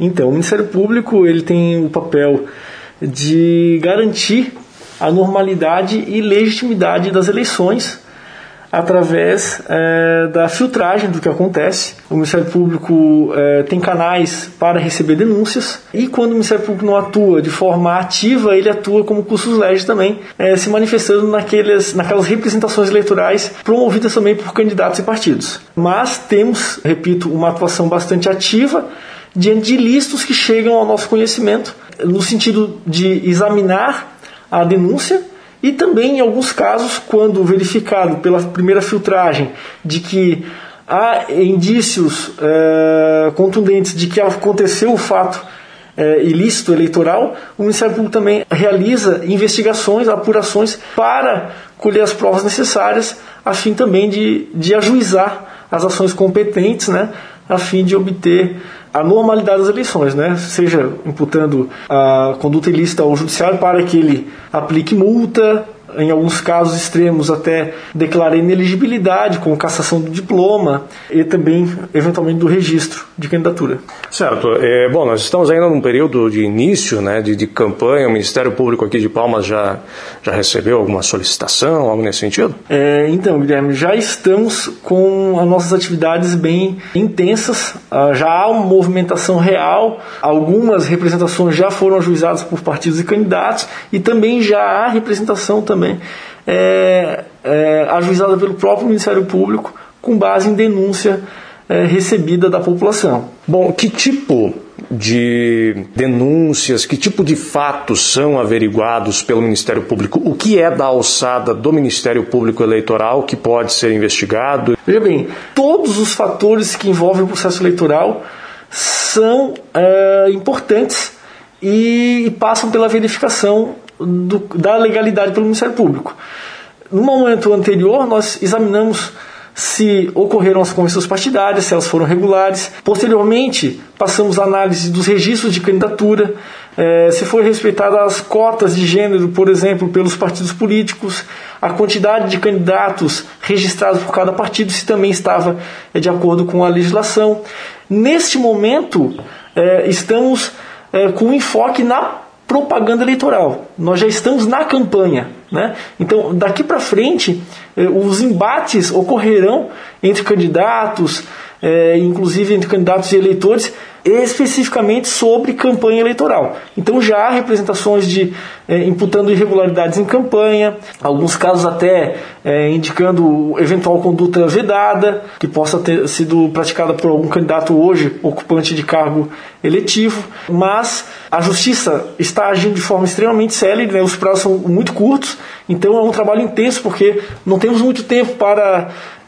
Então, o Ministério Público ele tem o papel de garantir a normalidade e legitimidade das eleições através da filtragem do que acontece. O Ministério Público tem canais para receber denúncias e quando o Ministério Público não atua de forma ativa, ele atua como cursus legis também, se manifestando naquelas representações eleitorais promovidas também por candidatos e partidos. Mas temos, repito, uma atuação bastante ativa diante de ilícitos que chegam ao nosso conhecimento, no sentido de examinar a denúncia e também, em alguns casos, quando verificado pela primeira filtragem de que há indícios contundentes de que aconteceu o fato ilícito eleitoral, o Ministério Público também realiza investigações, apurações para colher as provas necessárias a fim também de ajuizar as ações competentes, né, a fim de obter a normalidade das eleições, né? Seja imputando a conduta ilícita ao judiciário para que ele aplique multa, em alguns casos extremos até declarar inelegibilidade com cassação do diploma e também, eventualmente, do registro de candidatura. Certo. Bom, nós estamos ainda num período de início, né, de campanha. O Ministério Público aqui de Palmas já recebeu alguma solicitação, algo nesse sentido? Então, Guilherme, já estamos com as nossas atividades bem intensas. Já há uma movimentação real. Algumas representações já foram ajuizadas por partidos e candidatos e também já há representação também ajuizada pelo próprio Ministério Público com base em denúncia recebida da população. Bom, que tipo de denúncias, que tipo de fatos são averiguados pelo Ministério Público? O que é da alçada do Ministério Público Eleitoral que pode ser investigado? Veja bem, todos os fatores que envolvem o processo eleitoral são importantes e passam pela verificação da legalidade pelo Ministério Público. No momento anterior, nós examinamos se ocorreram as convenções partidárias, se elas foram regulares. Posteriormente, passamos a análise dos registros de candidatura, se foi respeitada as cotas de gênero, por exemplo, pelos partidos políticos, a quantidade de candidatos registrados por cada partido, se também estava de acordo com a legislação. Neste momento, estamos com enfoque na propaganda eleitoral. Nós já estamos na campanha, né? Então, daqui para frente, os embates ocorrerão entre candidatos, inclusive entre candidatos e eleitores, especificamente sobre campanha eleitoral. Então já há representações imputando irregularidades em campanha, alguns casos até indicando eventual conduta vedada, que possa ter sido praticada por algum candidato hoje ocupante de cargo eletivo, mas a Justiça está agindo de forma extremamente célere, né? Os prazos são muito curtos, então é um trabalho intenso, porque não temos muito tempo para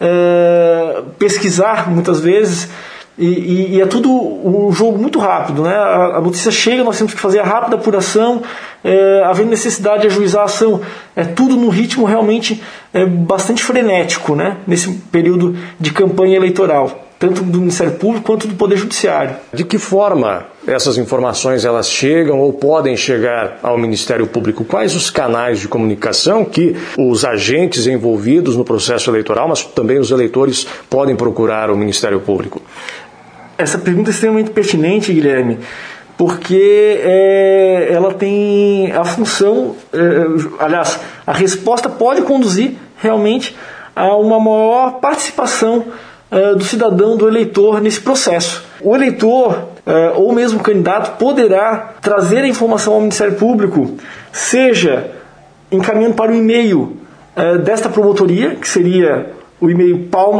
pesquisar muitas vezes, e é tudo um jogo muito rápido, né? A notícia chega, nós temos que fazer a rápida apuração, havendo necessidade de ajuizar a ação, tudo num ritmo realmente bastante frenético, né? Nesse período de campanha eleitoral, tanto do Ministério Público quanto do Poder Judiciário. De que forma essas informações elas chegam ou podem chegar ao Ministério Público? Quais os canais de comunicação que os agentes envolvidos no processo eleitoral, mas também os eleitores, podem procurar o Ministério Público? Essa pergunta é extremamente pertinente, Guilherme, porque ela tem a função, aliás, a resposta pode conduzir realmente a uma maior participação do cidadão, do eleitor nesse processo. O eleitor ou mesmo o candidato poderá trazer a informação ao Ministério Público, seja encaminhando para o e-mail desta promotoria, que seria o e-mail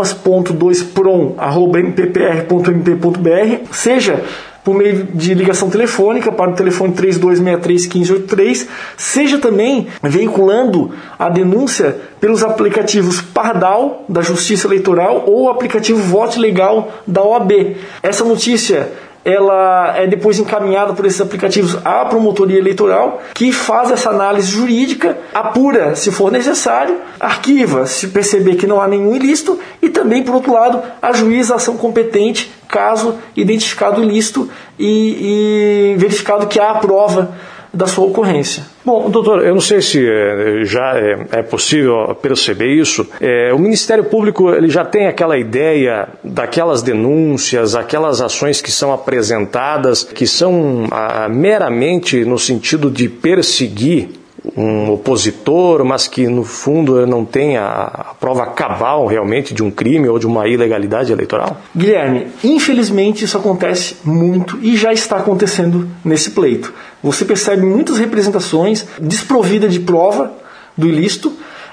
palmas.2prom@mppr.mp.br, seja por meio de ligação telefônica para o telefone 3263-1583, seja também veiculando a denúncia pelos aplicativos Pardal, da Justiça Eleitoral, ou o aplicativo Vote Legal, da OAB. Essa notícia ela é depois encaminhada por esses aplicativos à promotoria eleitoral, que faz essa análise jurídica, apura se for necessário, arquiva se perceber que não há nenhum ilícito e também, por outro lado, ajuiza a ação competente caso identificado ilícito e verificado que há a prova da sua ocorrência. Bom, doutor, eu não sei se já é possível perceber isso. O Ministério Público ele já tem aquela ideia daquelas denúncias, aquelas ações que são apresentadas, que são meramente no sentido de perseguir um opositor, mas que no fundo não tem a prova cabal realmente de um crime ou de uma ilegalidade eleitoral? Guilherme, infelizmente isso acontece muito e já está acontecendo nesse pleito. Você percebe muitas representações desprovidas de prova do ilícito,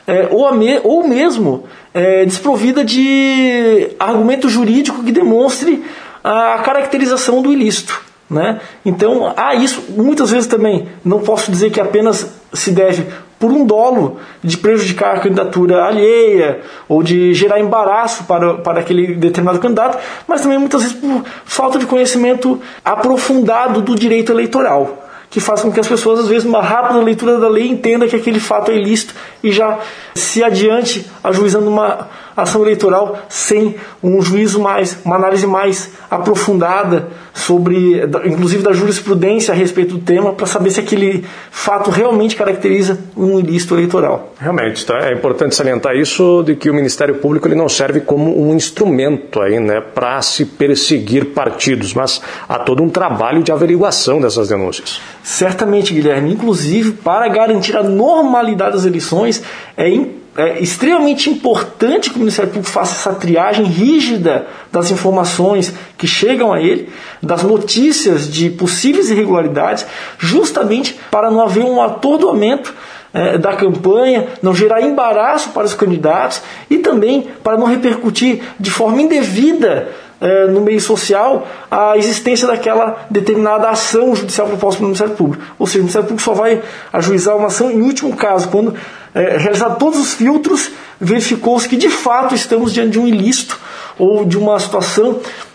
ou mesmo desprovida de argumento jurídico que demonstre a caracterização do ilícito. Né? Então, isso muitas vezes também não posso dizer que apenas se deve por um dolo de prejudicar a candidatura alheia ou de gerar embaraço para aquele determinado candidato, mas também muitas vezes por falta de conhecimento aprofundado do direito eleitoral, que faz com que as pessoas, às vezes, numa rápida leitura da lei, entendam que aquele fato é ilícito e já se adiante ajuizando uma ação eleitoral sem um juízo uma análise mais aprofundada sobre, inclusive da jurisprudência a respeito do tema, para saber se aquele fato realmente caracteriza um ilícito eleitoral. Realmente, tá? É importante salientar isso, de que o Ministério Público ele não serve como um instrumento aí, né, para se perseguir partidos, mas há todo um trabalho de averiguação dessas denúncias. Certamente, Guilherme. Inclusive, para garantir a normalidade das eleições, é extremamente importante que o Ministério Público faça essa triagem rígida das informações que chegam a ele, das notícias de possíveis irregularidades, justamente para não haver um atordoamento da campanha, não gerar embaraço para os candidatos e também para não repercutir de forma indevida no meio social a existência daquela determinada ação judicial proposta pelo Ministério Público. Ou seja, o Ministério Público só vai ajuizar uma ação em último caso, quando realizar todos os filtros, verificou-se que de fato estamos diante de um ilícito ou de uma situação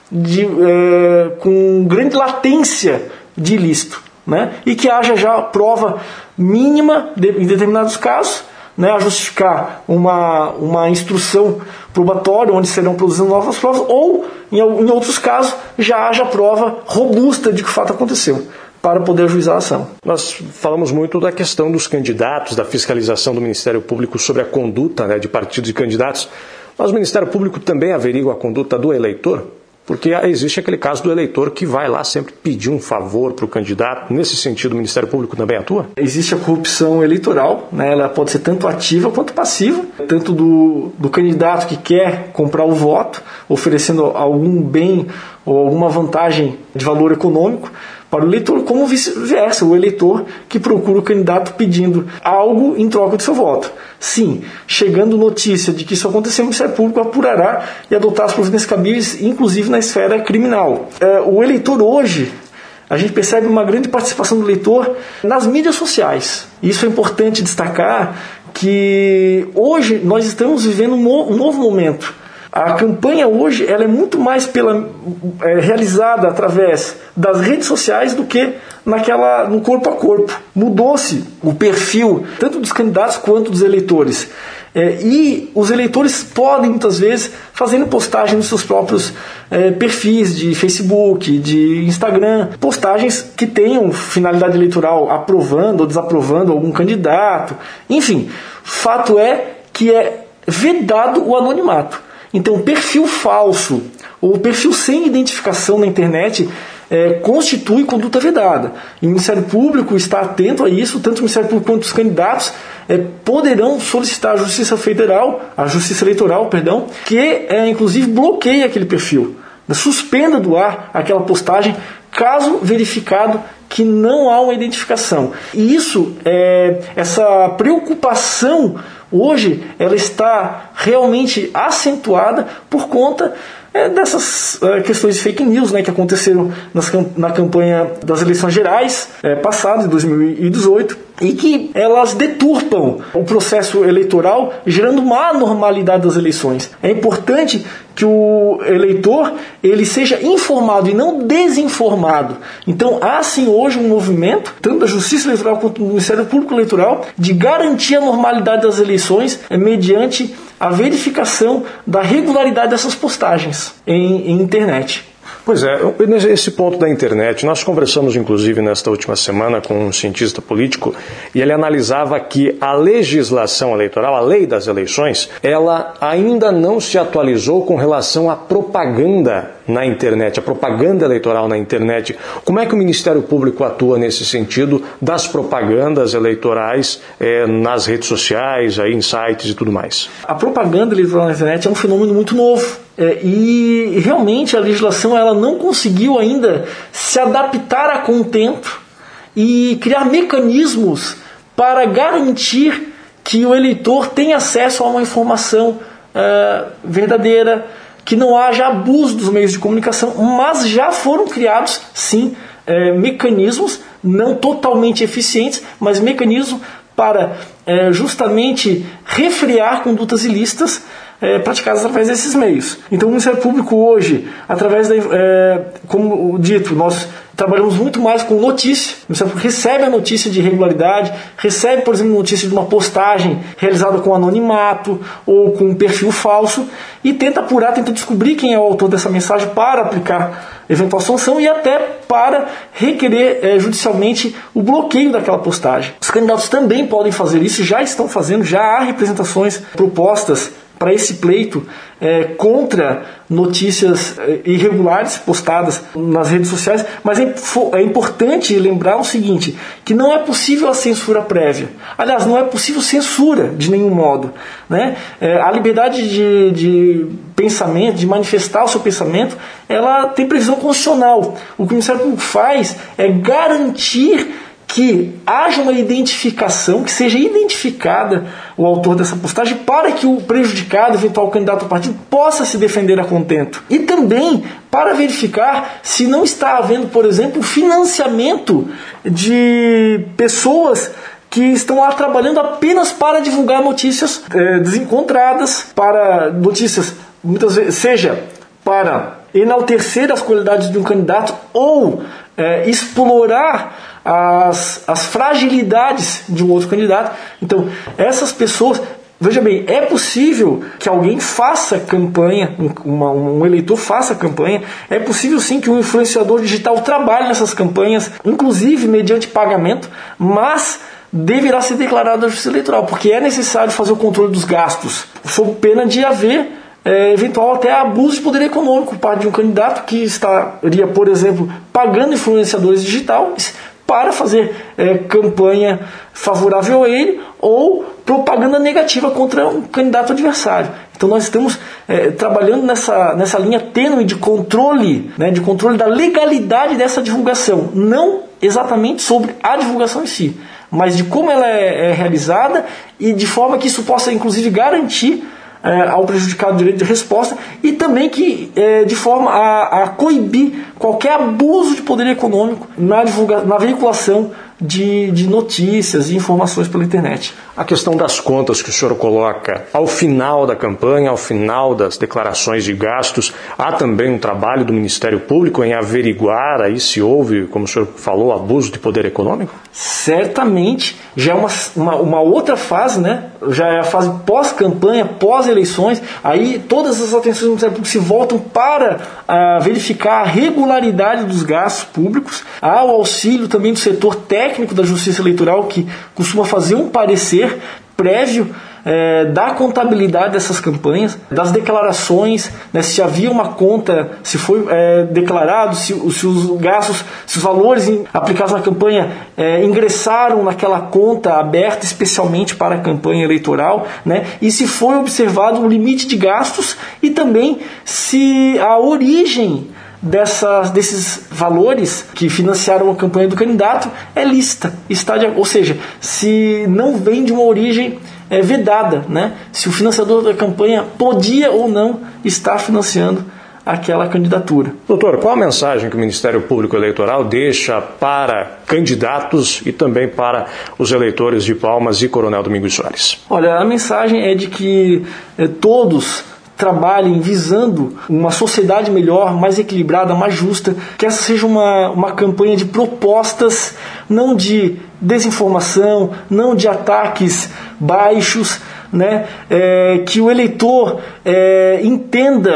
com grande latência de ilícito, né? E que haja já prova mínima em determinados casos, né, a justificar uma instrução probatória onde serão produzidas novas provas, ou em outros casos já haja prova robusta de que o fato aconteceu, para poder ajuizar a ação. Nós falamos muito da questão dos candidatos, da fiscalização do Ministério Público sobre a conduta, né, de partidos e candidatos, mas o Ministério Público também averigua a conduta do eleitor? Porque existe aquele caso do eleitor que vai lá sempre pedir um favor para o candidato. Nesse sentido, o Ministério Público também atua? Existe a corrupção eleitoral, né? Ela pode ser tanto ativa quanto passiva, tanto do candidato que quer comprar o voto, oferecendo algum bem ou alguma vantagem de valor econômico para o eleitor, como vice-versa, o eleitor que procura o candidato pedindo algo em troca do seu voto. Sim, chegando notícia de que isso aconteceu, o Ministério Público apurará e adotar as providências cabíveis, inclusive na esfera criminal. O eleitor hoje, a gente percebe uma grande participação do eleitor nas mídias sociais. Isso é importante destacar, que hoje nós estamos vivendo um novo momento. A campanha hoje ela é muito mais realizada através das redes sociais do que no corpo a corpo. Mudou-se o perfil tanto dos candidatos quanto dos eleitores. E os eleitores podem, muitas vezes, fazendo postagem nos seus próprios perfis de Facebook, de Instagram, postagens que tenham finalidade eleitoral, aprovando ou desaprovando algum candidato. Enfim, fato é que é vedado o anonimato. Então, perfil falso ou perfil sem identificação na internet constitui conduta vedada. E o Ministério Público está atento a isso, tanto o Ministério Público quanto os candidatos poderão solicitar à Justiça Eleitoral, que inclusive bloqueie aquele perfil, suspenda do ar aquela postagem, caso verificado que não há uma identificação. E essa preocupação hoje ela está realmente acentuada por conta dessas questões de fake news, né, que aconteceram na campanha das eleições gerais passadas, de 2018, e que elas deturpam o processo eleitoral, gerando uma anormalidade das eleições. É importante que o eleitor ele seja informado e não desinformado. Então há sim hoje um movimento, tanto da Justiça Eleitoral quanto do Ministério Público Eleitoral, de garantir a normalidade das eleições mediante a verificação da regularidade dessas postagens em internet. Pois é, esse ponto da internet, nós conversamos inclusive nesta última semana com um cientista político e ele analisava que a legislação eleitoral, a lei das eleições, ela ainda não se atualizou com relação à propaganda na internet, a propaganda eleitoral na internet. Como é que o Ministério Público atua nesse sentido das propagandas eleitorais nas redes sociais, aí, em sites e tudo mais? A propaganda eleitoral na internet é um fenômeno muito novo. E realmente a legislação ela não conseguiu ainda se adaptar com o tempo e criar mecanismos para garantir que o eleitor tenha acesso a uma informação verdadeira, que não haja abuso dos meios de comunicação, mas já foram criados, sim, mecanismos não totalmente eficientes, mas mecanismos para justamente refrear condutas ilícitas praticadas através desses meios. Então o Ministério Público hoje, através como dito, nós trabalhamos muito mais com notícia. O Ministério Público recebe a notícia de irregularidade, recebe, por exemplo, notícia de uma postagem realizada com anonimato ou com um perfil falso e tenta apurar, tenta descobrir quem é o autor dessa mensagem para aplicar eventual sanção e até para requerer judicialmente o bloqueio daquela postagem. Os candidatos também podem fazer isso, já estão fazendo, já há representações propostas para esse pleito contra notícias irregulares postadas nas redes sociais, mas é importante lembrar o seguinte, que não é possível a censura prévia. Aliás, não é possível censura de nenhum modo, né? A liberdade de pensamento, de manifestar o seu pensamento, ela tem previsão constitucional. O que o Ministério Público faz é garantir que haja uma identificação, que seja identificada o autor dessa postagem para que o prejudicado, eventual candidato ao partido, possa se defender a contento. E também para verificar se não está havendo, por exemplo, financiamento de pessoas que estão lá trabalhando apenas para divulgar notícias desencontradas, para notícias, muitas vezes, seja para enaltecer as qualidades de um candidato ou explorar as fragilidades de um outro candidato. Então, essas pessoas, veja bem, é possível que alguém faça campanha, um eleitor faça campanha, é possível sim que um influenciador digital trabalhe nessas campanhas, inclusive mediante pagamento, mas deverá ser declarado à Justiça Eleitoral, porque é necessário fazer o controle dos gastos, sob pena de haver eventual até abuso de poder econômico por parte de um candidato que estaria, por exemplo, pagando influenciadores digitais para fazer campanha favorável a ele ou propaganda negativa contra um candidato adversário. Então nós estamos trabalhando nessa linha tênue de controle, de controle da legalidade dessa divulgação, não exatamente sobre a divulgação em si, mas de como ela é realizada e de forma que isso possa inclusive garantir ao prejudicado direito de resposta e também que de forma a coibir qualquer abuso de poder econômico na veiculação de notícias e informações pela internet. A questão das contas que o senhor coloca ao final da campanha, ao final das declarações de gastos, há também um trabalho do Ministério Público em averiguar aí se houve, como o senhor falou, abuso de poder econômico? Certamente, já é uma outra fase, né? Já é a fase pós-campanha, pós-eleições, aí todas as atenções do Ministério Público se voltam para verificar a regularidade dos gastos públicos, há o auxílio também do setor técnico da Justiça Eleitoral, que costuma fazer um parecer prévio da contabilidade dessas campanhas, das declarações, né, se havia uma conta, se foi declarado, se os gastos, se os valores aplicados na campanha ingressaram naquela conta aberta especialmente para a campanha eleitoral, né, e se foi observado um limite de gastos e também se a origem desses valores que financiaram a campanha do candidato é lícita, ou seja, se não vem de uma origem vedada, né? Se o financiador da campanha podia ou não estar financiando aquela candidatura. Doutor, qual a mensagem que o Ministério Público Eleitoral deixa para candidatos e também para os eleitores de Palmas e Coronel Domingos Soares? Olha, a mensagem é de que todos trabalhem visando uma sociedade melhor, mais equilibrada, mais justa, que essa seja uma campanha de propostas, não de desinformação, não de ataques baixos, né? Que o eleitor entenda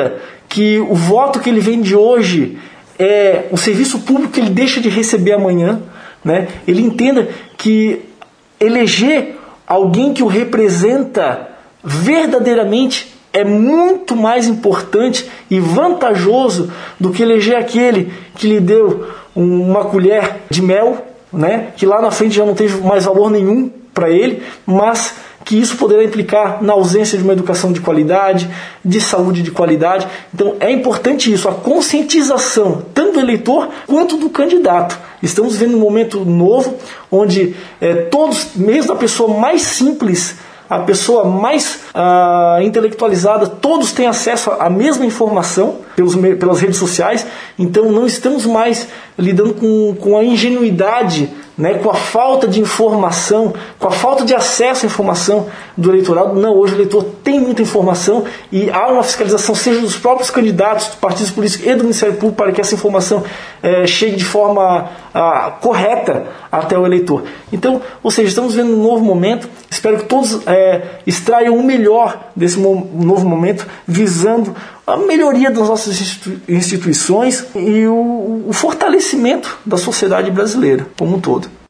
que o voto que ele vende hoje é o serviço público que ele deixa de receber amanhã, né? Ele entenda que eleger alguém que o representa verdadeiramente é muito mais importante e vantajoso do que eleger aquele que lhe deu uma colher de mel, né? Que lá na frente já não teve mais valor nenhum para ele, mas que isso poderá implicar na ausência de uma educação de qualidade, de saúde de qualidade. Então é importante isso, a conscientização tanto do eleitor quanto do candidato. Estamos vivendo um momento novo, onde todos, mesmo a pessoa mais simples, a pessoa mais intelectualizada, todos têm acesso à mesma informação pelas redes sociais. Então não estamos mais lidando com a ingenuidade, né, com a falta de informação, com a falta de acesso à informação do eleitorado. Não, hoje o eleitor tem muita informação e há uma fiscalização, seja dos próprios candidatos, dos partidos políticos e do Ministério Público, para que essa informação chegue de forma correta até o eleitor. Então, ou seja, estamos vendo um novo momento. Espero que todos extraiam o melhor desse novo momento, visando a melhoria das nossas instituições e o fortalecimento da sociedade brasileira como um todo.